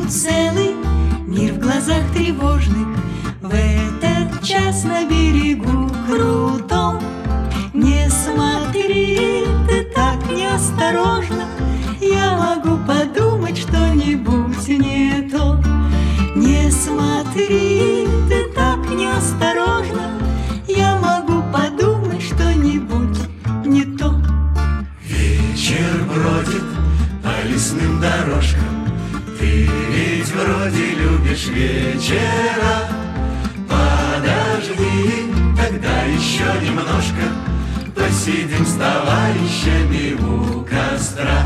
целый мир в глазах тревожных. В этот час на берегу крутом не смотри ты так неосторожно, я могу подумать что-нибудь не то. Не смотри ты так неосторожно, я могу подумать что-нибудь не то. Вечер бродит по лесным дорожкам, ты ведь вроде любишь вечера. Подожди, тогда еще немножко посидим с товарищами у костра.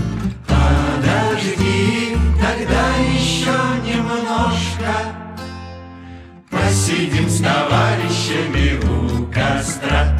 Подожди, тогда еще немножко посидим с товарищами у костра.